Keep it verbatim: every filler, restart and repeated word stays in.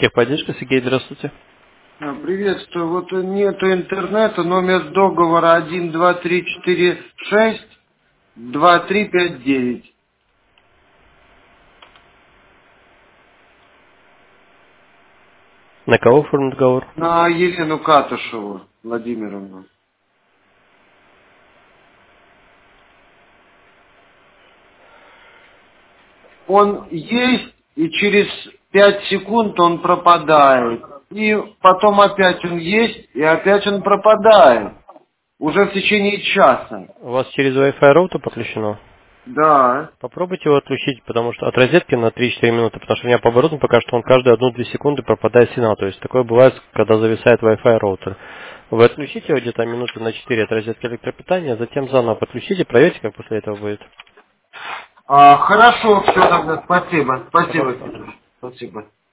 Техподдержка, Сергей, здравствуйте. А, Приветствую. Вот нету интернета, номер договора один два три четыре шесть два три пять девять. На кого оформлен договор? На Елену Катушеву Владимировну. Он есть, и через пять секунд он пропадает. И потом опять он есть, и опять он пропадает. Уже в течение часа. У вас через Wi-Fi роутер подключено? Да. Попробуйте его отключить, потому что от розетки на три-четыре минуты, потому что у меня по обороту пока что он каждые одну-две секунды пропадает сигнал. То есть такое бывает, когда зависает Wi-Fi роутер. Вы отключите его где-то минуты на четыре от розетки электропитания, затем заново подключите, проверьте, как после этого будет. А, хорошо, все тогда. Спасибо. Спасибо. Пожалуйста. Спасибо.